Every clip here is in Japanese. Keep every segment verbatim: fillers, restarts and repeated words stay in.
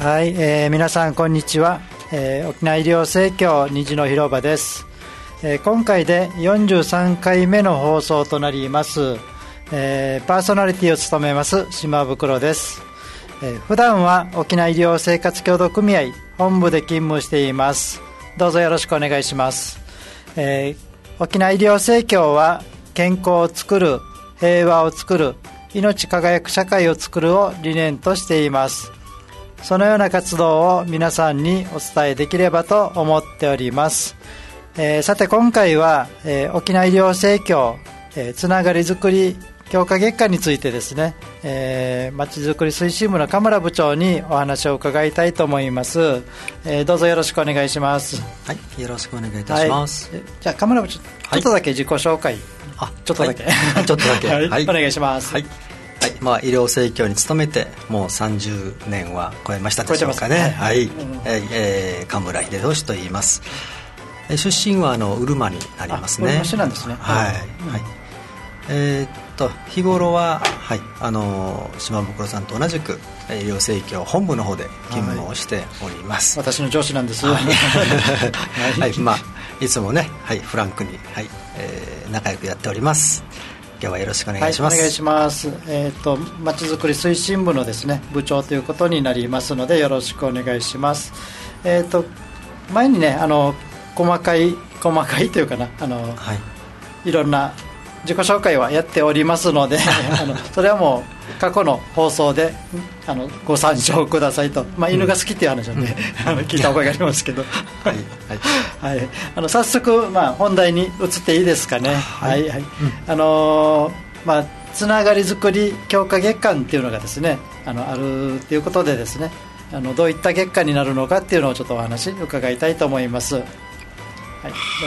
はい、えー、皆さんこんにちは、えー、沖縄医療生協虹の広場です、えー、今回でよんじゅうさんかいめの放送となります、えー、パーソナリティを務めます島袋です、えー、普段は沖縄医療生活協同組合本部で勤務しています。どうぞよろしくお願いします、えー、沖縄医療生協は健康をつくる、平和をつくる、命輝く社会をつくるを理念としています。そのような活動を皆さんにお伝えできればと思っております、えー、さて今回は、えー、沖縄医療生協、えー、つながりづくり強化月間についてですね、えー、まちづくり推進部の鎌田部長にお話を伺いたいと思います、えー、どうぞよろしくお願いします。 はい、よろしくお願いいたします、 はい、じゃあ鎌田部長、はい、ちょっとだけ自己紹介、あちょっとだけ、 はい、ちょっとだけ、 はいはい、お願いします。 はいはい、まあ、医療生協に勤めてもうさんじゅうねんは超えましたでしょうかね。はい、うん、えー、神村秀俊と言います。出身はあのうるまになりますね。 うるま市なんですね。 はい、うん、はい、えー、っと日頃は、はい、あの島袋さんと同じく医療生協本部の方で勤務をしております、 はい、私の上司なんです、 はいはい、まあ、いつもね、はい、フランクに、はい、えー、仲良くやっております。今日はよろしくお願いします。 はい、お願いします。えっと、まちづくり推進部のですね、部長ということになりますのでよろしくお願いします。えっと、前にね、あの細かい細かいというかな、あの、はい、いろんな自己紹介はやっておりますのであのそれはもう過去の放送であのご参照くださいと、まあ、犬が好きっていう話なんで、うん、あの聞いた覚えがありますけどはいはいはい、あの早速、まあ、本題に移っていいですかね。はいはいはい、うん、あのーまあ、つながりづくり強化月間っていうのがですね、あのあるということでですね、あのどういった月間になるのかっていうのをちょっとお話伺いたいと思います。はい、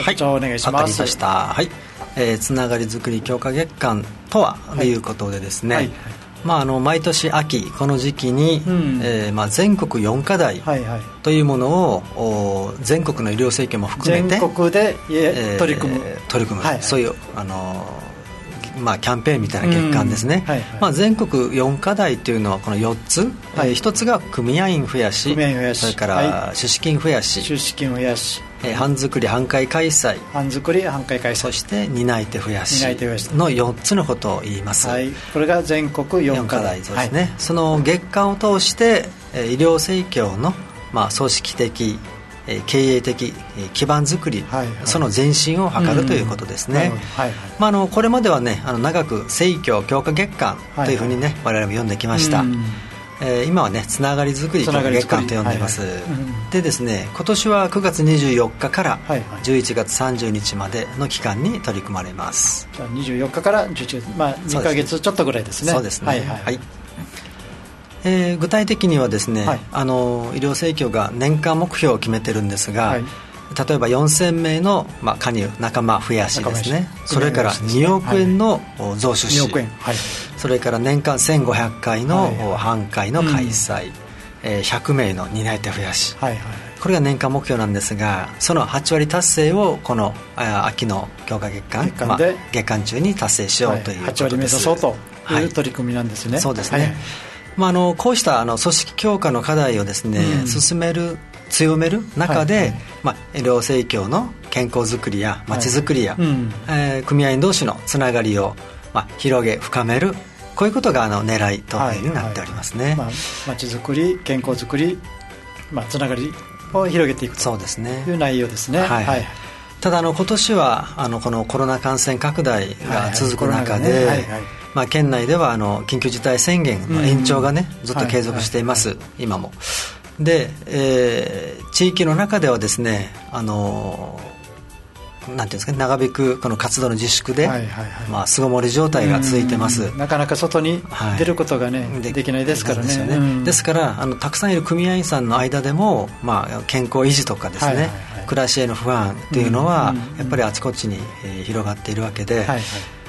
部長お願いします。 わかりました。はい、えー、つながりづくり強化月間とはということでですね、はいはい、まあ、あの毎年秋この時期に、うん、えーまあ、全国よん課題というものを、全国の医療生協も含めて全国で、えー、取り組む、 取り組む、はいはい、そういう、あのーまあ、キャンペーンみたいな月間ですね、うん、はいはい、まあ、全国よん課題というのはこのよっつ、はい、えー、ひとつが組合員増やし、それから出資金増やし、 出資金増やし、 えー、班作り班会開催、 班作り班会開催、 そして担い手増やしのよっつのことを言います、 はい、これが全国よん課題、 そうですね、はい、その月間を通して、えー、医療生協の、まあ、組織的、えー、経営的、えー、基盤作り、はいはい、その前進を図るということですね、うん、はいはい、まあ、あのこれまではね、あの長く生協強化月間というふうにね、はいはい、我々も読んできました、うん、えー、今はねつながりづくり強化月間と呼んでいます、はいはい、うん、でですね、今年はくがつにじゅうよっかからじゅういちがつさんじゅうにちまでの期間に取り組まれます。 じゃあにじゅうよっかからじゅういちがつ、まあ、にかげつちょっとぐらいですね。 そうですね、はいはいはい、えー、具体的にはですね、はい、あの医療生協が年間目標を決めてるんですが、はい、例えばよんせんめいの、まあ、加入仲間増やしですね、それからにおくえんの増出資、はい、それから年間せんごひゃっかいの班会の開催、はい、えー、ひゃくめいの担い手増やし、はいはい、これが年間目標なんですが、そのはちわり達成をこの秋の強化月間、月間で、まあ、月間中に達成しようということです、はい、はちわり目指そうという取り組みなんですね、はい、そうですね、はい、まあ、あのこうしたあの組織強化の課題をですね、うん、進める強める中で、はいはい、まあ、医療生協の健康づくりやまちづくりや、はい、うん、えー、組合員同士のつながりを、まあ、広げ深める、こういうことがあの狙いというふうになっておりますね、はいはい、まあ、 まちづくり健康づくり、まあ、つながりを広げていくという内容ですね。 はいはい、ただあの今年はあのこのコロナ感染拡大が続く中で、はいはい、まあ、県内ではあの緊急事態宣言の延長がね、うん、ずっと継続しています、はいはいはい、今もで、えー、地域の中ではですね、あのなんていうんですか、長引くこの活動の自粛で、はいはいはい、まあ、巣ごもり状態が続いてます。 なかなか外に出ることがね、はい、で, できないですからね。ですよね、うん、 ですからあのたくさんいる組合員さんの間でも、まあ、健康維持とかですね、はいはいはい、暮らしへの不安っていうのは、うんうんうん、やっぱりあちこちに、えー、広がっているわけで、はいはい、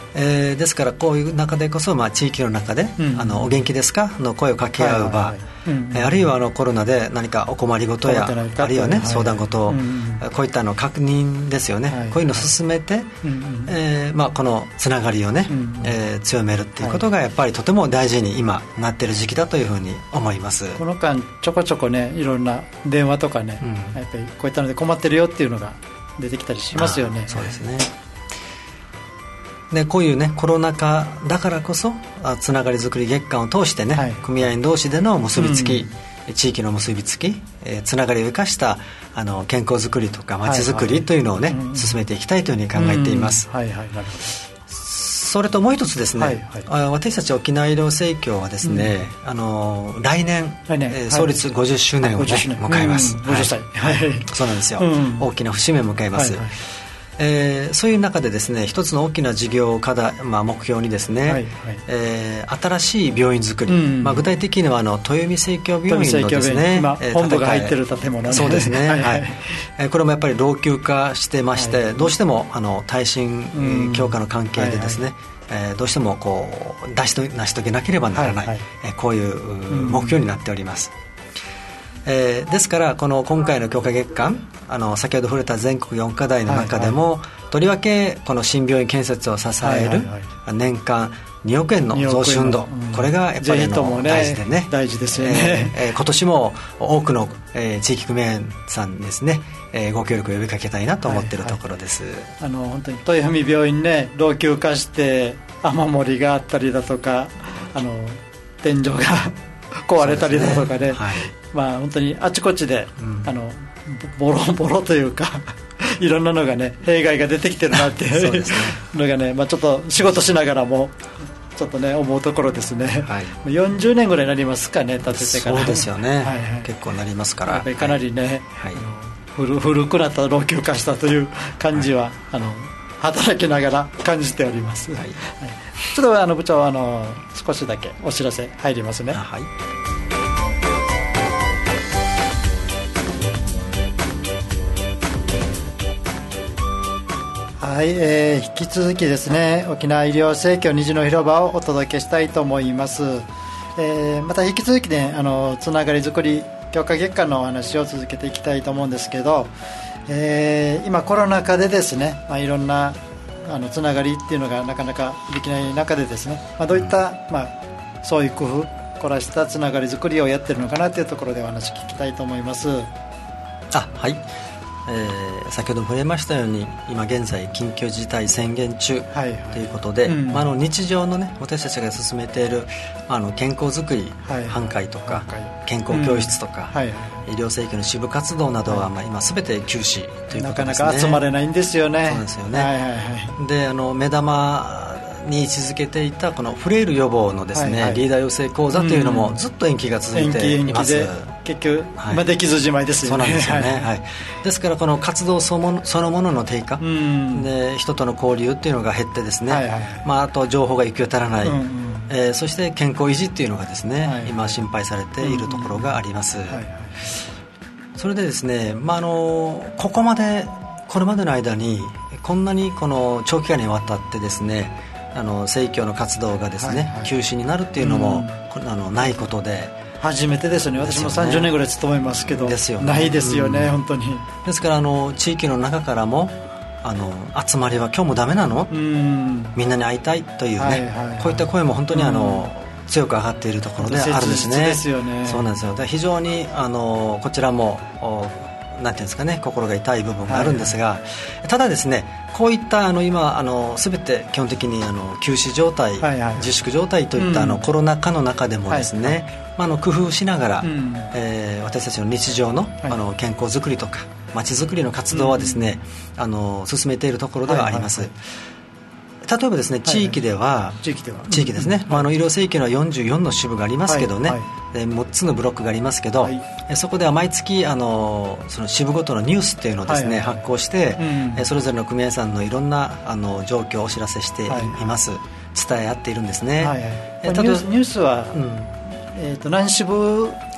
えー、ですからこういう中でこそ、まあ、地域の中で、うん、あのお元気ですかの声を掛け合う場、あるいはあのコロナで何かお困りごとや、あるいはね、はい、相談事を、うん、こういったの確認ですよね、はい、こういうのを進めて、うんえーまあ、このつながりをね、うんえー、強めるっていうことがやっぱりとても大事に今なっている時期だというふうに思います。 この間ちょこちょこね、いろんな電話とかね、うん、やっぱりこういったので困ってるよっていうのが出てきたりしますよね。 そうですね。でこういうねコロナ禍だからこそつながりづくり月間を通してね、はい、組合員同士での結びつき、うん、地域の結びつき、えー、つながりを生かしたあの健康づくりとかまちづくりというのをね、はいはい、進めていきたいというふうに考えています。それともう一つですね、はいはい、私たち沖縄医療生協はですね、うん、あの来年、来年えー、創立ごじゅっしゅうねんを、ね、迎えます、うん、ごじゅっさい、はいはい、そうなんですよ、うん、大きな節目を迎えます、はいはいえー、そういう中でですね一つの大きな事業課題、まあ、目標にですね、はいはいえー、新しい病院作り、うんまあ、具体的にはあの豊見生協病院のですね今本部が入ってる建物、ね、 そうですねはいはい、えー、これもやっぱり老朽化してまして、はい、どうしてもあの耐震強化の関係でですね、はいはいえー、どうしてもこう出しと成し遂げなければならない、はいはいえー、こういう目標になっております、えー、ですからこの今回の強化月間あの先ほど触れた全国よん課題の中でも、はいはい、とりわけこの新病院建設を支える年間におくえんの増資運動、うん、これがやっぱりの大事でね大事ですよね、 えーえー、今年も多くの、えー、地域組合員さんですね、えー、ご協力を呼びかけたいなと思っているところです、はいはい、 あの本当に豊見病院ね老朽化して雨漏りがあったりだとかあの天井が壊れたりだとか ね, ね、はいまあ、本当にあちこちで、うん、あのボロボロというかいろんなのがね弊害が出てきてるなっていうです、ね、のがね、まあ、ちょっと仕事しながらもちょっとね思うところですね、はい、よんじゅうねんぐらいになりますかね建ててからそうですよね、はいはい、結構なりますからやっぱりかなりね、はい、あの 古, 古くなった老朽化したという感じは、はい、あの働きながら感じております、はいはい、ちょっとあの部長あの少しだけお知らせ入りますね。はいはい、えー、引き続きですね沖縄医療生協虹の広場をお届けしたいと思います、えー、また引き続きねあのつながりづくり強化月間のお話を続けていきたいと思うんですけど、えー、今コロナ禍でですね、まあ、いろんなあのつながりっていうのがなかなかできない中でですね、まあ、どういった、まあ、そういう工夫凝らしたつながりづくりをやってるのかなというところでお話聞きたいと思います。 あはいえー、先ほども触れましたように今現在緊急事態宣言中ということで、はいはいうんまあ、あの日常の、ね、私たちが進めている、まあ、あの健康づくり、はい、飯会とか健康教室とか、うんはいはい、医療生協の支部活動などは、まあ、今すべて休止ということですね。なかなか集まれないんですよね。 そうですよね、はいはいはい、であの目玉に位置づけていたこのフレイル予防のですね、はいはい、リーダー養成講座というのもずっと延期が続いています、 延期延期で結局、はいまあ、できずじまいですよね。 そうなんですよね、はいはい、ですからこの活動そのものの低下、うん、で人との交流っていうのが減ってですね、はいはいまあ、あと情報が行き渡らない、うんうんえー、そして健康維持っていうのがですね、はい、今心配されているところがあります、うんうんはいはい、それでですね、まあ、あのここまでこれまでの間にこんなにこの長期間にわたってですねあの生協の活動がですね、はいはい、休止になるっていうのも、うん、あのないことで初めてですよね。私もさんじゅうねんぐらい勤めますけどですよ、ね、ないですよね、うん、本当に。 ですからあの地域の中からもあの集まりは今日もダメなの、うん、みんなに会いたいというね、はいはいはい、こういった声も本当にあの、うん、強く上がっているところであるんですね。 ですよね。 そうなんですよ。非常にあのこちらもなんていうんですかね、心が痛い部分があるんですが、はいはい、ただですねこういったあの今あの全て基本的にあの休止状態、はいはい、自粛状態といった、うん、あのコロナ禍の中でもですね、はいはいまあ、あの工夫しながら、うんえー、私たちの日常 の,、はい、あの健康づくりとか街づくりの活動はですね、うん、あの進めているところではあります、はいはいはい、例えばですね地域では、はいはい、地域では地域ですね、うんまあ、あの医療生協にはよんじゅうよんの支部がありますけどね、はいはいでむっつのブロックがありますけど、はい、そこでは毎月あのその支部ごとのニュースっていうのをですね、はいはいはい、発行して、うん、それぞれの組合さんのいろんなあの状況をお知らせしています、はいはい、伝え合っているんですね、はいはい、 ニュース、ニュースは、うんえー、と何支部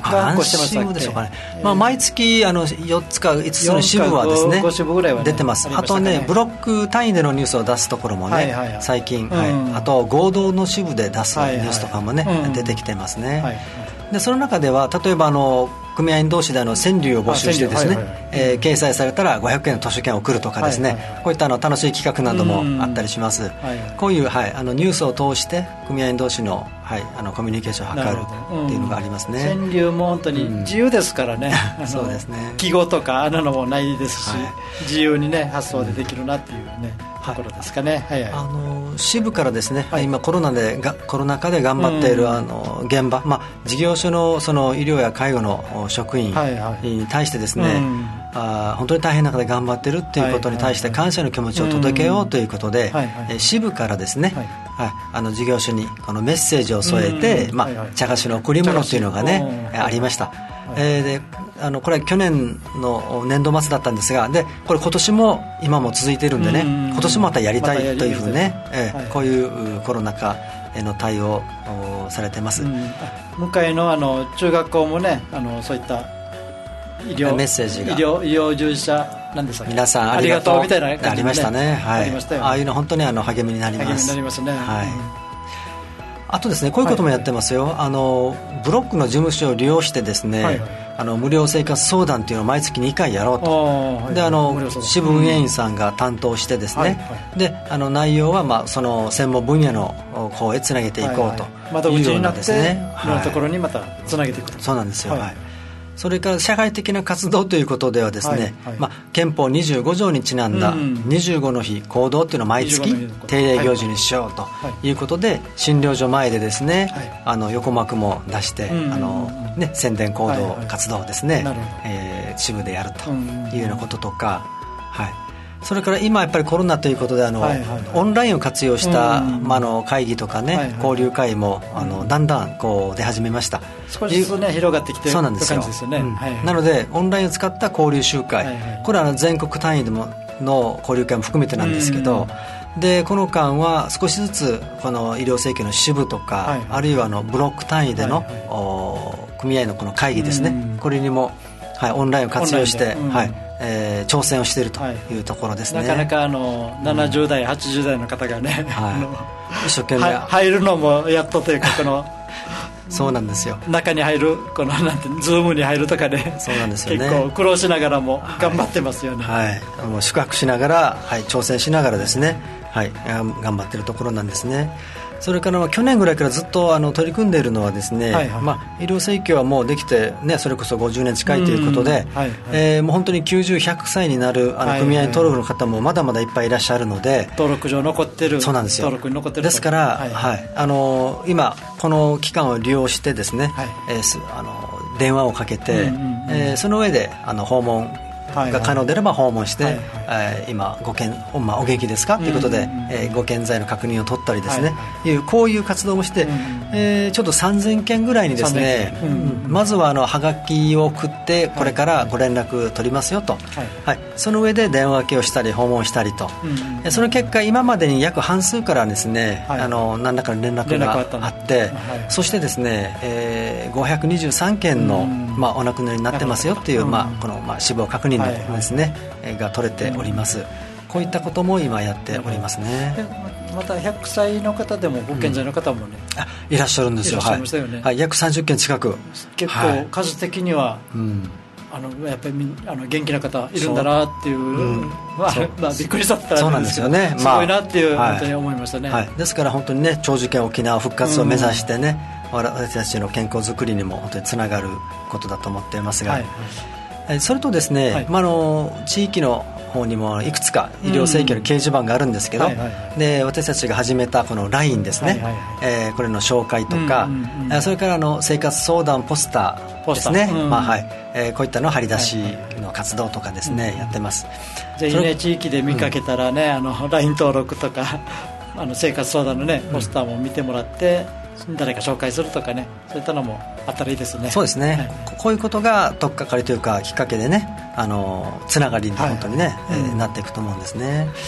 頑固してましたっけ。 何支部でしょうかね、まあ、毎月あのよっつかいつつの支部はですねご支部ぐらいは、ね、 出てます。あ, あとねブロック単位でのニュースを出すところもね、はいはいはい、最近、うんはい、あと合同の支部で出すニュースとかもね、はいはい、出てきてますね、はいはい、でその中では例えばあの組合員同士であの川柳を募集してですね、はいはいえー、掲載されたらごひゃくえんの図書券を送るとかですね、はいはいはい、こういったあの楽しい企画などもあったりします、はい、こういう、はい、あのニュースを通して組合員同士の、はい、あのコミュニケーションを図るっていうのがありますね。 川柳も本当に自由ですからね、うん、 そうですね、 記号とかあんなのもないですし、はい、自由にね発想でできるなっていうね、うん、ところですかね、はいはい、あの支部からですね、はい、今コロナでがコロナ禍で頑張っている、うん、あの現場、まあ、事業所 の, その医療や介護の職員に対してですね、はいはいうん、あ本当に大変な中で頑張っているということに対して感謝の気持ちを届けようということで、はいはい、支部からですね、はいはい、あの事業所にこのメッセージを添えて、うんまあはいはい、茶菓子の贈り物というのがねありました、はいえー、であのこれは去年の年度末だったんですがでこれ今年も今も続いているんでね、うん、今年もまたやりたいというふうにね、まえーはい、こういうコロナ禍への対応をされてます、うん、 向かい の, あの中学校もねあのそういった医療メッセージが医 療, 医療従事者なんですか皆さんありがとうみたいな感じで、ね、 ありましたね、はい、 ありましたよね、 ああいうの本当にあの励みになります。 励みになりますね、 はい、あとですねこういうこともやってますよ、はい、あのブロックの事務所を利用してですね、はいはい、あの無料生活相談というのを毎月にかいやろうと、はい、であの支部運営員さんが担当してですね、はいはい、であの内容は、まあ、その専門分野の方へつなげていこうというようなですね、 はいはい、窓口になっていろんなところにまたつなげていくと、 はい、そうなんですよ、はいはい、それから社会的な活動ということではですね、はいはいまあ、憲法にじゅうご条にちなんだにじゅうごの日行動というのを毎月定例行事にしようということで、はい、診療所前でですね、はい、あの横幕も出して、うん、あのね、宣伝行動、はいはい、活動をですね、えー、支部でやるというようなこととか、はい、それから今やっぱりコロナということであの、はいはいはい、オンラインを活用した、うんまあ、あの会議とかね、はいはい、交流会もあのだんだんこう出始めました。 少しずつ、ね、広がってきてるそうなんですよ、 感じですよね、うんはいはい、 なのでオンラインを使った交流集会、はいはい、これはあの全国単位でもの交流会も含めてなんですけど、でこの間は少しずつこの医療生協の支部とか、はいはい、あるいはあのブロック単位での、はいはい、組合のこの会議ですね、これにも、はい、オンラインを活用して、はいえー、挑戦をしているというところですね、 はい、なかなかあのななじゅう代、うん、はちじゅう代の方がね、 はい、一生懸命入るのもやっとというかこのそうなんですよ、 中に入るこのなんてズームに入るとかね、 そうなんですよね、 結構苦労しながらも頑張ってますよね、 はいはい、もう宿泊しながら、はい、挑戦しながらですね、はい、頑張っているところなんですね。それから去年ぐらいからずっとあの取り組んでいるのはですね、はいはいまあ、医療生協はもうできて、ね、それこそごじゅうねん近いということで、はいはいえー、もう本当にきゅうじゅう、ひゃくさいになるあの組合登録の方もまだまだいっぱいいらっしゃるので、 登録上残ってる、 そうなんですよ、 登録に残ってるですから、はいはいあの今この期間を利用してですね、はいえー、あの電話をかけて、うんうんうんえー、その上であの訪問が可能であれば訪問して、はいはいえー、今ご健、まあ、お元気ですかということで、うんうんうんえー、ご健在の確認を取ったりですね、はいはい、いうこういう活動もして、うんうんえー、ちょっとさんぜんけんぐらいにですね、うんうん、まずはあのはがきを送ってこれからご連絡取りますよと、はいはい、その上で電話かけをしたり訪問したりと、うんうん、その結果今までに約半数からですね、はい、あの何らかの連絡があって、はい、そしてですね、えー、ごひゃくにじゅうさんけんの、うんまあ、お亡くなりになってますよっていう、まあ、この、まあ、死亡確認ですね、はいはい、が取れております、うん、こういったことも今やっておりますね。 またひゃくさいの方でもご健在の方もね、 うん、あいらっしゃるんですよ、 いらっしゃいましたよね、 はいはい、約さんじゅっけん近く結構数的には、はいうんあのやっぱりあの元気な方いるんだなっていう、うんまあまあ、びっくりしたったらそうなんですよね、 すごいなっていう、 まあ、 本当に思いましたね、 はいはい、ですから本当にね長寿県沖縄復活を目指してね、うん、私たちの健康づくりにも本当につながることだと思っていますが、はいはい、それとですね、はいまあ、あの地域の方にもいくつか医療生協の掲示板があるんですけど、うんはいはいはい、で私たちが始めたこの ライン ですね、はいはいはいえー、これの紹介とか、うんうんうん、それからあの生活相談ポスターですね、うんまあはいえー、こういったの張り出しの活動とかですね、はいはい、やってます。 ぜひね地域で見かけたらね、うん、あの ライン 登録とかあの生活相談のねポスターも見てもらって、うん、誰か紹介するとかねそういったのもあったらいいですね。 そうですね、はい、こういうことが取っかかりというかきっかけでねあのつながりに本当にね、はいえーうん、なっていくと思うんですね。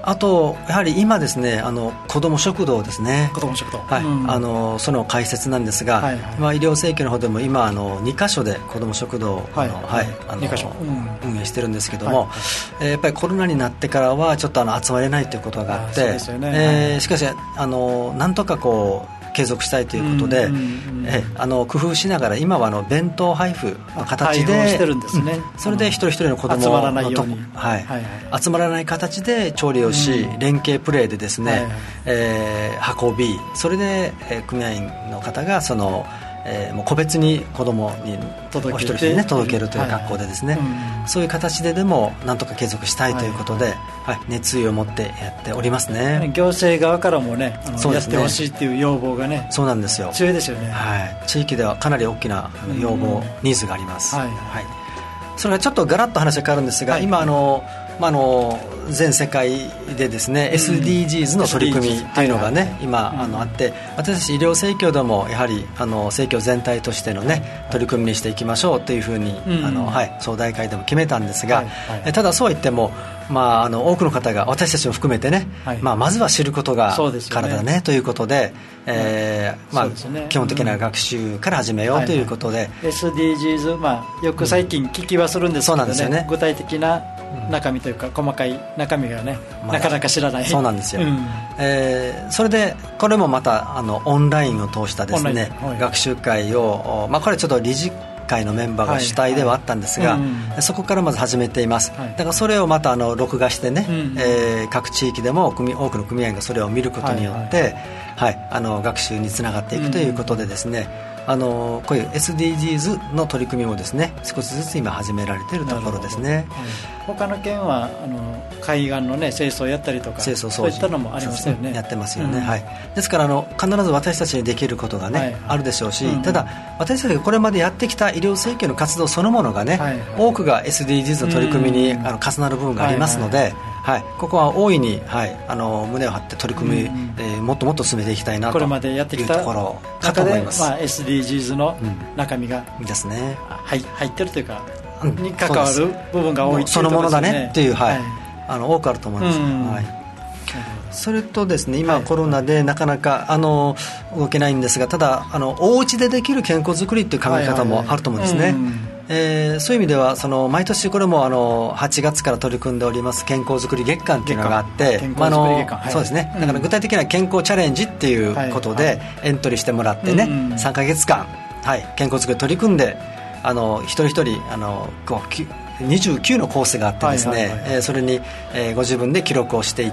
あとやはり今ですね、あの子ども食堂ですね、 子ども食堂、 はい、うん、あのその開設なんですが、はいはい、まあ、医療生協の方でも今あのにかしょで子ども食堂を、はいはい、あのにかしょ、うん、運営してるんですけども、はい、えー、やっぱりコロナになってからはちょっとあの集まれないということがあって、あ、ね、えーはい、しかしあのなんとかこう継続したいということで、うんうんうん、えあの工夫しながら今はあの弁当配布の形でしてるんですね、 うん、それで一人一人の子供の集まらないように、 はいはいはい、集まらない形で調理をし、うん、連携プレーでですね、はいはい、えー、運び、それで、えー、組合員の方がそのえー、もう個別に子供にお一人一人、ね、届けるという格好でですね、はいはい、そういう形ででもなんとか継続したいということで、はいはい、熱意を持ってやっておりますね。 行政側からもね、あのそうですね、やってほしいっていう要望がね、 そうなんですよ、 強いですよね、 はい、地域ではかなり大きな要望、ニーズがあります、はいはい、それはちょっとガラッと話が変わるんですが、はい、今あのまあ、あの全世界でですね、うん、エスディージーズ の取り組みというのがね、はいはい、今、うん、あのあって、私たち医療生協でもやはりあの生協全体としてのね取り組みにしていきましょうというふうに、うん、あのはい、総大会でも決めたんですが、はいはい、ただそう言っても、まあ、あの多くの方が私たちも含めてね、はい、まあ、まずは知ることがからだ ね, ねということで、えーまあね、基本的な学習から始めようということで、はいはい、 エスディージーズ、まあ、よく最近聞きはするんですけど ね,、うん、そうなんですよね、具体的な中身というか細かい中身がね、まあ、なかなか知らない、 そうなんですよ、うん、えー、それでこれもまたあのオンラインを通したですね、はい、学習会を、まあ、これちょっと理事会のメンバーが主体ではあったんですが、はいはい、うん、そこからまず始めています、はい、だからそれをまたあの録画してね、うん、えー、各地域でも組多くの組合がそれを見ることによって、はいはいはい、あの学習につながっていくということでですね、うん、あのこういう エスディージーズ の取り組みもですね少しずつ今始められているところですね、はい、 他の県はあの海岸の、ね、清掃をやったりとか清掃掃除そういったのもありますよね、 やってますよね、うん、はい、ですからあの必ず私たちにできることが、ね、はいはい、あるでしょうし、うん、ただ私たちがこれまでやってきた医療生協の活動そのものがね、はいはい、多くが エスディージーズ の取り組みに、うん、あの重なる部分がありますので、はいはいはい、ここは大いに、はい、あの胸を張って取り組み、うん、えー、もっともっと進めていきたいなというところかと思います。これまでやってきた中で、まあ、エスディージーズ の中身が、うん、ですね、入, 入ってるというか、うん、に関わる部分が多いっていうところですね。 そのものだねっていう、はい、はい、あの多くあると思います、うん、はい、それとですね、今コロナでなかなかあの動けないんですが、ただあのお家でできる健康づくりという考え方もあると思うんですね、はいはいはい、うん、えー、そういう意味ではその毎年これもあのはちがつから取り組んでおります健康づくり月間というのがあって、まあ、あのそうですね、だから具体的な健康チャレンジっていうことでエントリーしてもらってね、はいはい、さんかげつかん、はい、健康づくり取り組んで、あの一人一人あのこうにじゅうきゅうのコースがあってですね、はいはいはい、えー、それに、えー、ご自分で記録をしていって、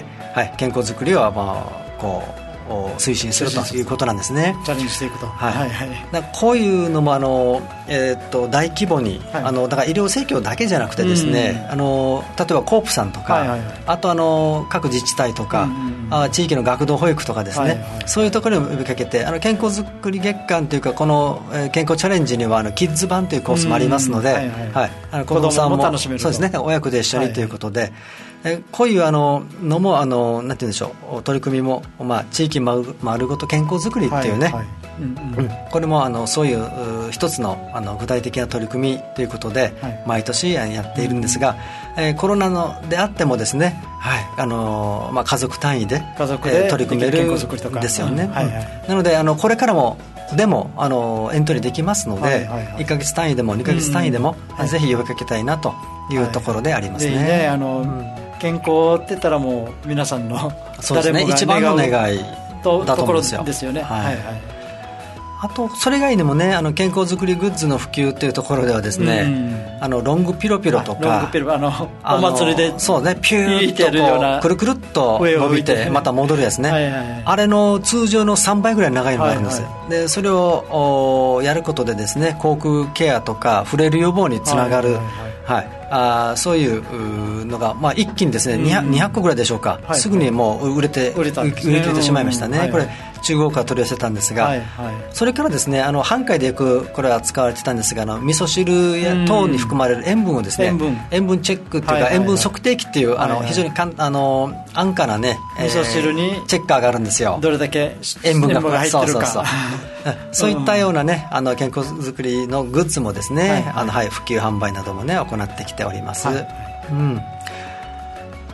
はい、健康づくりは、まあ、こう推進するということなんですね。 チャレンジしていくと、 はいはいはい、だこういうのもあの、えー、っと大規模に、はい、あのだから医療生協だけじゃなくてですね、うん、あの例えばコープさんとか、はいはいはい、あとあの各自治体とか、うんうんうん、あ地域の学童保育とかですね、はいはい、そういうところにも呼びかけて、あの健康づくり月間というかこの、えー、健康チャレンジにはあのキッズ版というコースもありますので、うんうん、はいはいはい、あの子供さんも楽しめると、そうですね、親子で一緒にということで、はいはい、えこういうあののもあのなんて言うんでしょう、取り組みも、まあ、地域丸ごと健康づくりっていうね、はいはい、うんうん、これもあのそういう一つ の, あの具体的な取り組みということで、はい、毎年やっているんですが、うん、えー、コロナのであってもですね、はい、あのまあ、家族単位で家族で、えー、取り組めるんですよね、うん、はいはい、なのであのこれからもでもあのエントリーできますので、はいはいはい、いっかげつ単位でもにかげつ単位でも、うん、ぜひ呼びかけたいなというところでありますね、はいはい、 ね、あの、うん、健康って言ったらもう皆さんのそうですね、一番の願いだと思うんですよ。 ですよね、はいはいはい、 あとそれ以外にもね、あの健康づくりグッズの普及というところではですね、うん、あのロングピロピロとか、 ロングピロ、あのお祭りでそうね、ピューッとこうくるくるっと伸びてまた戻るやつね、はいはいはい、あれの通常のさんばいぐらい長いのがあるんです、はいはい、でそれをやることでですね、口腔ケアとか触れる予防につながる、はいはいはいはい、あそういうのが、まあ、一気にですね、うん、にひゃく, にひゃっこぐらいでしょうか、はい、すぐにもう売れて売れたんですね、売り切れてしまいましたね、うん、これ中国から取り寄せたんですが、はいはい、それからですね、あの販売でよくこれは使われてたんですが、あの味噌汁や等に含まれる塩分をですね、塩分、塩分チェックっていうか、はいはいはい、塩分測定器っていう、あの、はいはい、非常にかんあの安価なね、 味噌汁にチェッカーがあるんですよ。 どれだけ塩分が入ってるか、そうそうそうそういったようなね、あの健康づくりのグッズもですね、はいはいあのはい、普及販売などもね行ってきております、はい、うん、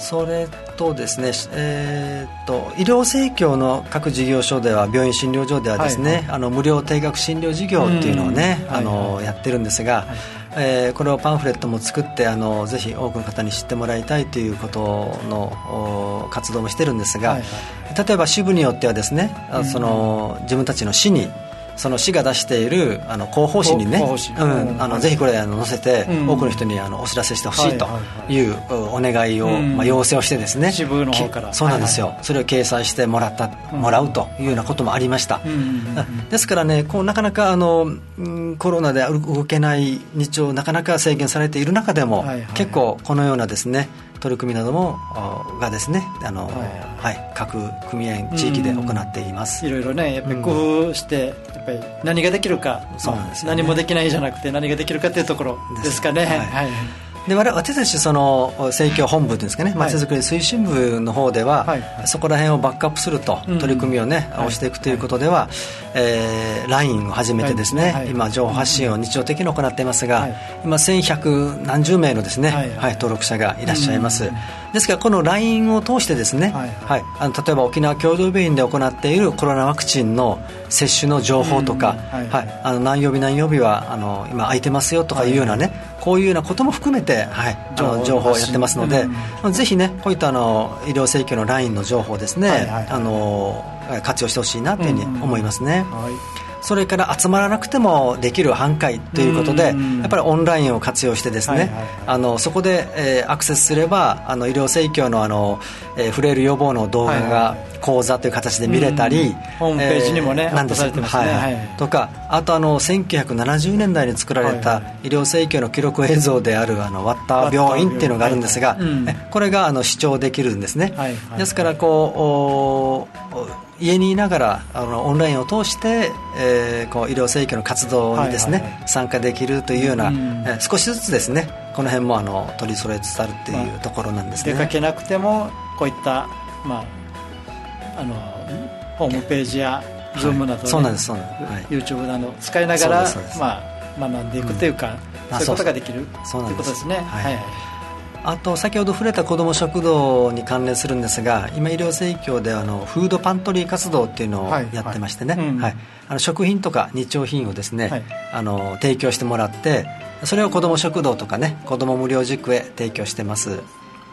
それとですね、えー、と医療生協の各事業所では、病院診療所ではですね、はいはい、あの無料定額診療事業っていうのをね、あの、はいはい、やってるんですが、はい、えー、これをパンフレットも作って、あのぜひ多くの方に知ってもらいたいということの活動もしてるんですが、はいはい、例えば支部によってはですね、うん、その自分たちの市にその市が出しているあの広報誌にね、うん、あのぜひこれあの載せて、うん、多くの人にあのお知らせしてほしいというお願いを、うん、まあ、要請をしてですね、 支部の方からそうなんですよ、はいはい、それを掲載してもらった、うん、もらうというようなこともありました、うん、ですからね、こうなかなかあの、うん、コロナで動けない日常なかなか制限されている中でも、はいはいはい、結構このようなですね取り組みなどもがですね、あの、はいはい、各組合地域で行っています。 いろいろね、やっぱり工夫して、うん、やっぱり何ができるか、そうなんですよね、何もできないじゃなくて何ができるかというところですかね。はいはい、 で私たちその生協本部というんですかね、まちづくり推進部の方では、はいはい、そこら辺をバックアップすると、うん、取り組みをね、押していくということでは、はい、えー、ライン を始めてですね、はい、今情報発信を日常的に行っていますが、はい、今せんひゃくなんじゅうめいのですね、はいはい、登録者がいらっしゃいます、うん、ですからこの ライン を通してですね、はいはい、あの例えば沖縄共同病院で行っているコロナワクチンの接種の情報とか、うん、はいはい、あの何曜日何曜日はあの今空いてますよとかいうようなね、はいはい、こういうようなことも含めて、はい、情報をやってますので、うん、ぜひねこういったあの医療生協の ライン の情報をですね、はいはいはい、あの活用してほしいなというふうに思いますね、うんうん、はい、それから集まらなくてもできる班会ということで、やっぱりオンラインを活用してですね、はいはいはい、あのそこで、えー、アクセスすればあの医療生協の、あの、えー、フレイル予防の動画が講座という形で見れたり、はいはい、 ホームページにもね、えー、アップされてますね、はいはい、 とか、あとあのせんきゅうひゃくななじゅうねんだいに作られた医療生協の記録映像であるあのワッター病院っていうのがあるんですが、はいはい、うん、これがあの視聴できるんですね、はいはいはい、ですからこう家にいながらあのオンラインを通して、えー、こう医療生協の活動にですね、はいはいはい、参加できるというような、うん、えー、少しずつですねこの辺もあの取り揃えつつあるっていうところなんですね、 まあ、出かけなくてもこういった、まあ、あのホームページや Zoom など、ね、はい、 そうなんです、そうなんです、はい、 YouTube などを使いながら、まあ、学んでいくというか、うん、そういうことができるということですね。はいはい、 あと先ほど触れた子ども食堂に関連するんですが、今医療生協であのフードパントリー活動っていうのをやってましてね、はいはい、うん、はい、あの食品とか日用品をですね、はい、あの提供してもらって、それを子ども食堂とかね、子ども無料塾へ提供してます。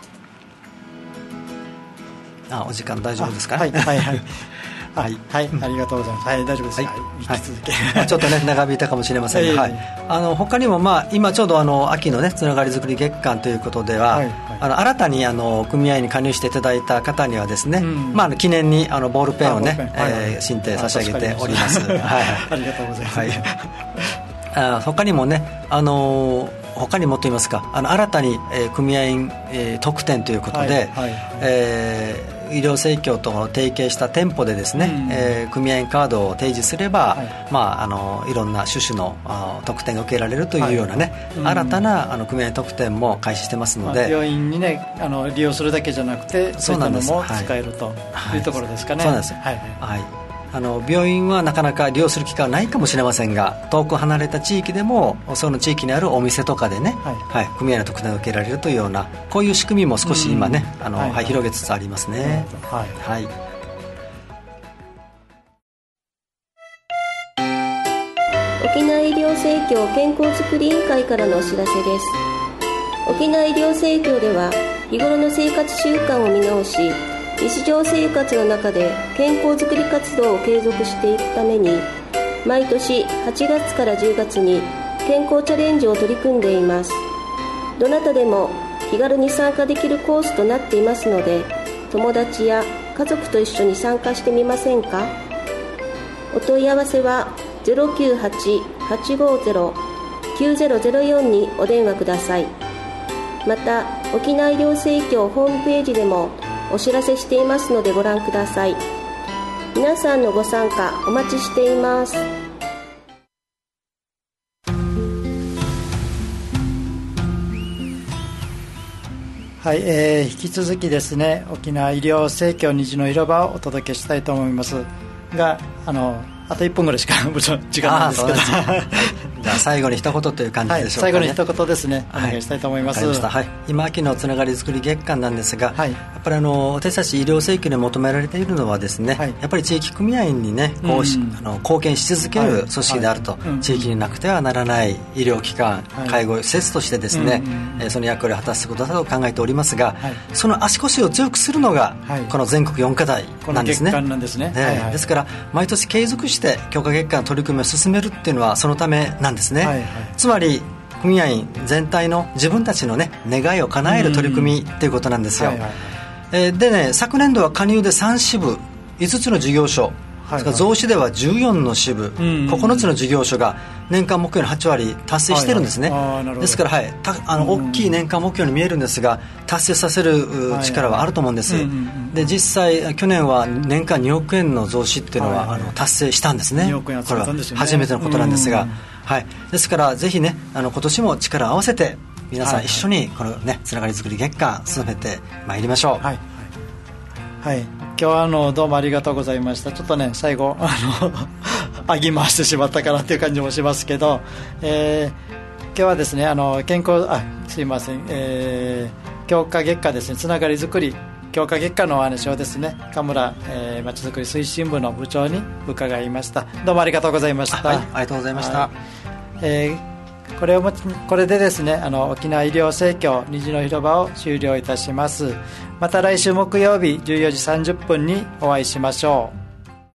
あ、お時間大丈夫ですか？ はいはいはいはい、はい、ありがとうございます。はい、大丈夫です。はい、引き続き、 はい、ちょっとね長引いたかもしれませんが、はい、あの他にも、まあ、今ちょうどあの秋のねつながりづくり月間ということでは、はいはい、あの新たにあの組合に加入していただいた方にはですね、うん、まあ、あの記念にあのボールペンをね、えー、進呈差し上げております。はい、 ありがとうございます。はい、 あ他にもね、あのー他にもといいますか、あの新たに、えー、組合員、えー、特典ということで、はいはいはい、えー、医療生協と提携した店舗でですね、うん、えー、組合員カードを提示すれば、はい、まあ、あのいろんな種々の特典が受けられるというようなね、はい、新たなあの組合員特典も開始してますので、まあ、 病院に、ね、あの利用するだけじゃなくてそういったのも使えるというところですかね。 そうなんです、はいはい、あの病院はなかなか利用する機会はないかもしれませんが、遠く離れた地域でもその地域にあるお店とかでね、はいはい、組合の特典を受けられるというような、こういう仕組みも少し今ね、あの、はいはい、広げつつありますね。はいはい、 沖縄医療生協健康づくり委員会からのお知らせです。沖縄医療生協では日頃の生活習慣を見直し、日常生活の中で健康づくり活動を継続していくために、毎年はちがつからじゅうがつに健康チャレンジを取り組んでいます。どなたでも気軽に参加できるコースとなっていますので、友達や家族と一緒に参加してみませんか？お問い合わせは ゼロきゅうはち はちごゼロ きゅうゼロゼロよん にお電話ください。また沖縄医療生協ホームページでもお知らせしていますのでご覧ください。皆さんのご参加お待ちしています。 はい、えー、引き続きですね、沖縄医療生協虹の広場をお届けしたいと思いますが、あのあといっぷんぐらいしか時間ないんですけどじゃあ最後に一言という感じでしょうか、ね。はい、 最後に一言ですね、お願いしたいと思います。 はい、はい、今秋のつながりづくり月間なんですが、はい、やっぱりあの私たち医療請求で求められているのはですね、はい、やっぱり地域組合員にねこうし、うん、あの貢献し続ける組織であると、はいはい、地域になくてはならない医療機関、はい、介護施設としてですね、うん、その役割を果たすことだと考えておりますが、はい、その足腰を強くするのが、はい、この全国よん課題なんですね。 この月間なんですね。 ね、はいはい、ですから毎年継続して強化月間取り組みを進めるっていうのはそのためなんですね。はいはい、つまり組合員全体の自分たちの、ね、願いを叶える取り組みっていうことなんですよ。はいはい、えー、でね、昨年度は加入でさん支部いつつの事業所、はいはい、増資ではじゅうよんの支部、うんうん、ここのつの事業所が年間目標のはち割達成してるんですね。はいはい、ですから、はい、たあの大きい年間目標に見えるんですが達成させる力はあると思うんです。はいはい、で実際去年は年間におくえんの増資っていうのは、はいはい、あの達成したんですね。 におくえん集めたんですよね。 これは初めてのことなんですが、はい、ですからぜひねあの今年も力を合わせて皆さん一緒にこの、ね、つながりづくり月間進めてまいりましょう。はい、 はい、今日はあのどうもありがとうございました。ちょっとね最後あのあぎ回してしまったかなっていう感じもしますけど、えー、今日はですねあの健康あすいません、えー、強化月間ですねつながりづくり強化月間のお話をですね神村、えー、まちづくり推進部の部長に伺いました。どうもありがとうございました。 はい、ありがとうございました。はい、 えー、これをもこれでですねあの沖縄医療盛況虹の広場を終了いたします。また来週木曜日じゅうよじさんじゅっぷんにお会いしましょう。